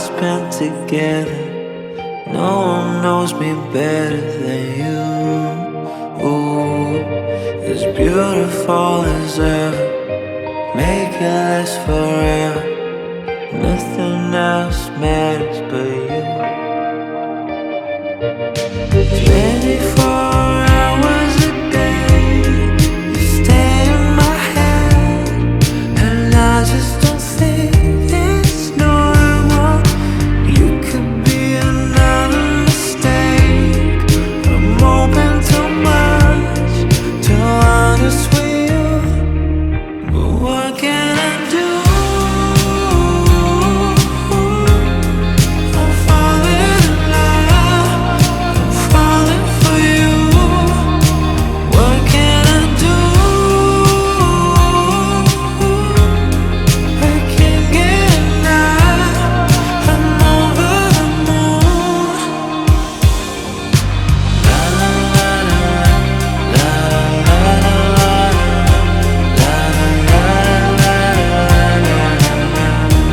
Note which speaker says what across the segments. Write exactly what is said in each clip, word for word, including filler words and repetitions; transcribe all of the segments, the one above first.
Speaker 1: spent together. No one knows me better than you. Ooh, as beautiful as ever. Make it last forever. Nothing else matters but you. Twenty-four hours a day, you stay in my head, and I just don't think it's normal. You could be another mistake. I'm open to much, too honest with you. But what can I do? I'm falling in love, I'm falling for you. What can I do? I can't get enough, I'm over the moon. La la la la, la la la la, la la la la.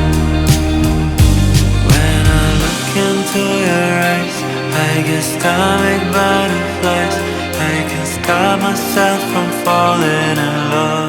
Speaker 1: When I look into your eyes, I get stomach butterflies. I can stop myself from falling in love.